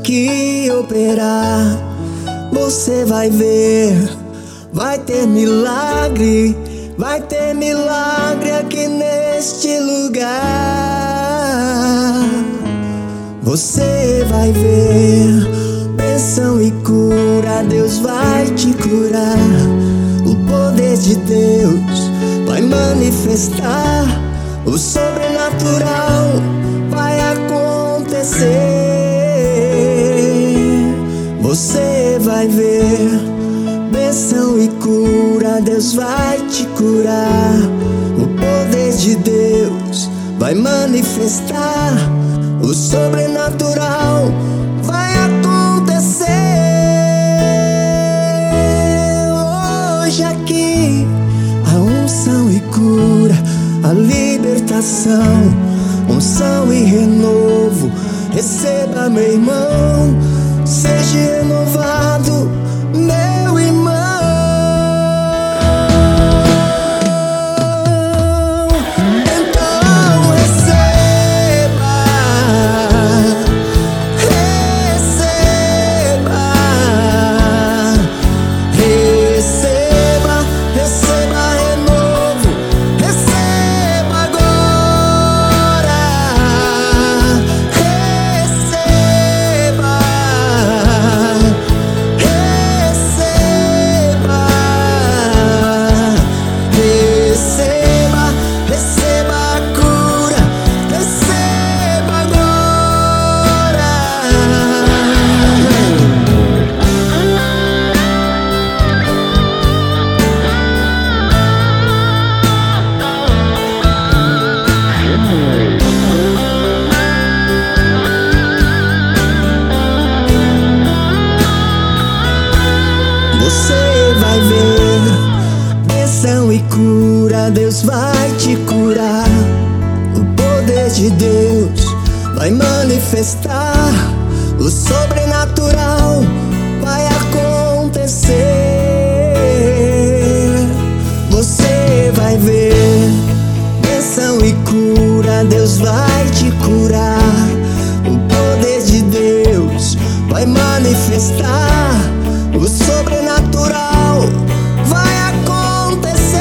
aqui operar, você vai ver, vai ter milagre aqui neste lugar. Você vai ver bênção e cura, Deus vai te curar. O poder de Deus vai manifestar, o sobrenatural vai acontecer. Você vai ver bênção e cura, Deus vai te curar. O poder de Deus vai manifestar, o sobrenatural vai acontecer. Hoje aqui a unção e cura, a libertação, unção e renovo. Receba, meu irmão, seja renovado, meu irmão. Então receba, receba, receba renovo, receba agora, receba, receba a cura, receba agora. Você vai ver bênção e cura, Deus vai te curar. O poder de Deus vai manifestar, o sobrenatural vai acontecer. Você vai ver bênção e cura, Deus vai te curar. O poder de Deus vai manifestar, o sobrenatural vai acontecer.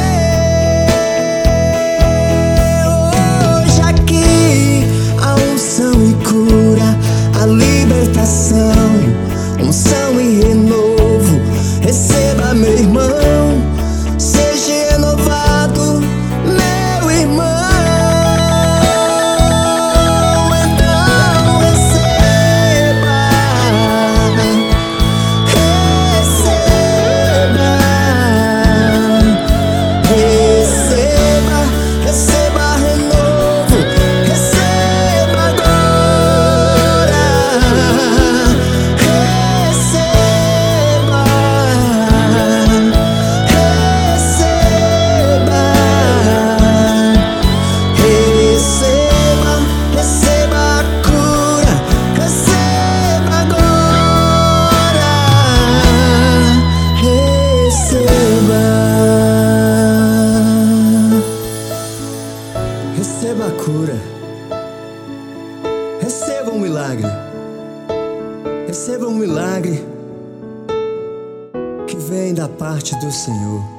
Hoje aqui a unção e cura, a libertação, unção e renovo. Receba, meu irmão, seja renovado, meu irmão. Então receba, receba renovo, receba agora, receba, receba a cura, receba agora, receba a cura, receba um milagre, receba um milagre que vem da parte do Senhor.